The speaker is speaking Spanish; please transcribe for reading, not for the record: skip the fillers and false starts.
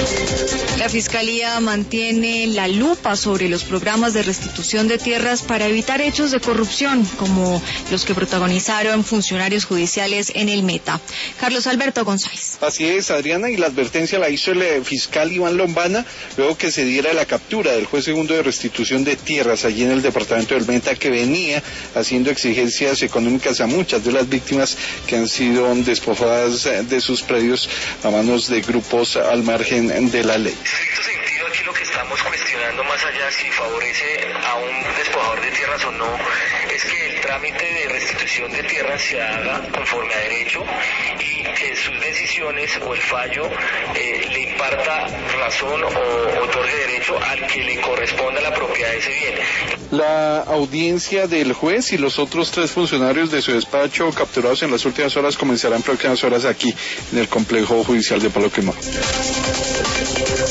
La Fiscalía mantiene la lupa sobre los programas de restitución de tierras para evitar hechos de corrupción, como los que protagonizaron funcionarios judiciales en el Meta. Carlos Alberto González. Así es, Adriana, y la advertencia la hizo el fiscal Iván Lombana, luego que se diera la captura del juez segundo de restitución de tierras allí en el departamento del Meta, que venía haciendo exigencias económicas a muchas de las víctimas que han sido despojadas de sus predios a manos de grupos al margen de la ley. En estricto sentido, aquí lo que estamos cuestionando, más allá si favorece a un despojador de tierras o no, es que el trámite de restitución de tierras se haga conforme a derecho y que sus decisiones o el fallo le imparta razón o otorgue derecho al que le corresponda la propiedad de ese bien. La audiencia del juez y los otros 3 funcionarios de su despacho capturados en las últimas horas comenzarán próximas horas aquí en el complejo judicial de Palo Quemado.